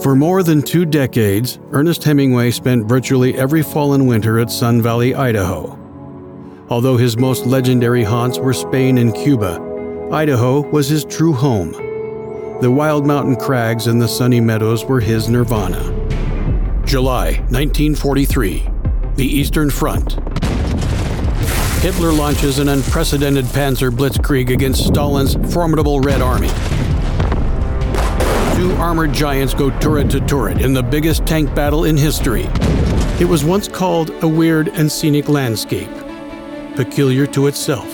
For more than 2 decades, Ernest Hemingway spent virtually every fall and winter at Sun Valley, Idaho. Although his most legendary haunts were Spain and Cuba, Idaho was his true home. The wild mountain crags and the sunny meadows were his nirvana. July 1943. The Eastern Front. Hitler launches an unprecedented panzer blitzkrieg against Stalin's formidable Red Army. 2 armored giants go turret to turret in the biggest tank battle in history. It was once called a weird and scenic landscape, peculiar to itself.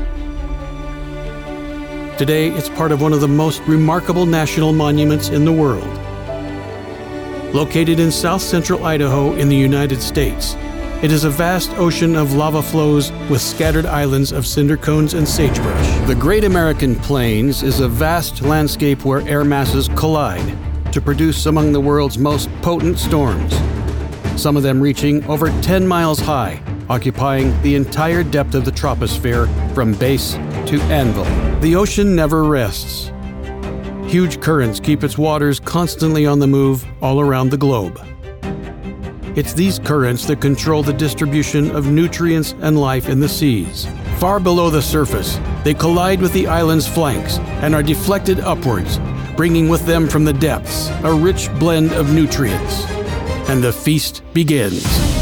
Today, it's part of one of the most remarkable national monuments in the world. Located in south-central Idaho in the United States, it is a vast ocean of lava flows with scattered islands of cinder cones and sagebrush. The Great American Plains is a vast landscape where air masses collide to produce among the world's most potent storms, some of them reaching over 10 miles high, occupying the entire depth of the troposphere from base to anvil. The ocean never rests. Huge currents keep its waters constantly on the move all around the globe. It's these currents that control the distribution of nutrients and life in the seas. Far below the surface, they collide with the island's flanks and are deflected upwards, bringing with them from the depths a rich blend of nutrients. And the feast begins.